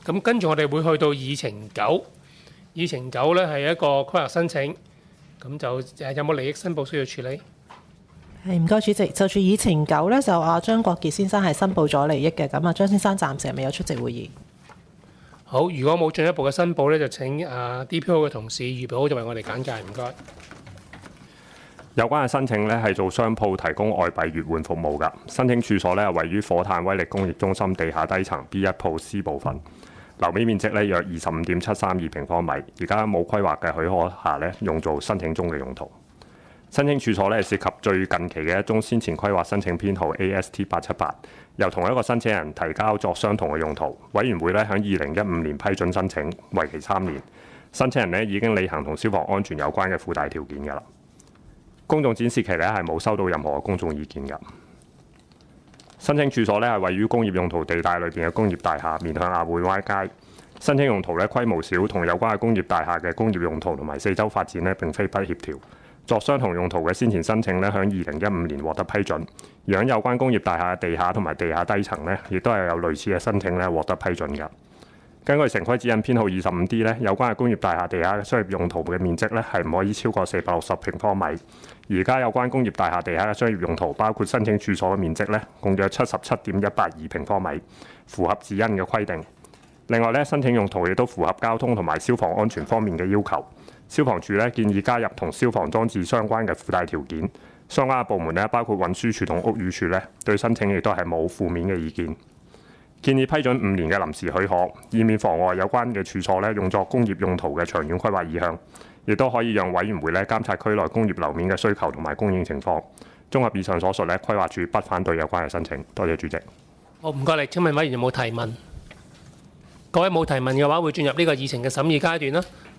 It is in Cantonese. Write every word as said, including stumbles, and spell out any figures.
咁跟住我哋會去到議程九，議程九咧係一個規劃申請，咁就誒有冇利益申報需要處理？ 係唔該主席，就住議程九咧，就阿張國傑先生係申報咗利益嘅，咁啊張先生暫時係未有出席會議。 好，如果冇進一步嘅申報咧，就請啊 D P O 嘅同事預備好就為我哋簡介，唔該。 有關嘅申請咧係做商鋪提供外幣月換服務㗎。申請處所咧係位於火炭威力工業中心地下低層 B 一鋪 C 部分，樓面面積咧約二十五點七三二平方米，而家冇規劃嘅許可下咧，用做申請中嘅用途。申請處所咧涉及最近期嘅一宗先前規劃申請編號 A S T 八七八，由同一個申請人提交作相同嘅用途。委員會咧喺二零一五年批准申請，為期三年。申請人咧已經履行同消防安全有關嘅附帶條件㗎啦。公眾展示期咧係冇收到任何嘅公眾意見㗎。申請處所咧係位於工業用途地帶裏邊嘅工業大廈，面向亞匯灣街。申請用途咧規模小，同有關嘅工業大廈嘅工業用途同埋四周發展咧並非不協調。作相同用途嘅先前申請咧，喺二零一五年獲得批准，而喺有關工業大廈嘅地下同埋地下低層咧，亦都係有類似嘅申請咧獲得批准㗎。根據城規指引編號二十五 D 咧，有關嘅工業大廈地下嘅商業用途嘅面積咧係唔可以超過四百六十平方米。而家有關工業大廈地下嘅商業用途，包括申請處所嘅面積咧，共約七十七點一八二平方米，符合指引嘅規定。另外咧，申請用途亦都符合交通同埋消防安全方面嘅要求。消防處咧建議加入同消防裝置相關嘅附帶條件。相關嘅部門咧，包括運輸署同屋宇署咧，對申請亦都係冇負面嘅意見。建議批准五年嘅臨時許可，以免妨礙有關嘅處所咧用作工業用途嘅長遠規劃意向，亦都可以讓委員會咧監察區內工業樓面嘅需求同埋供應情況。綜合以上所述咧，規劃署不反對有關嘅申請。多謝主席。 好，唔該你。請問委員有冇提問？各位冇提問嘅話，會進入呢個議程嘅審議階段啦。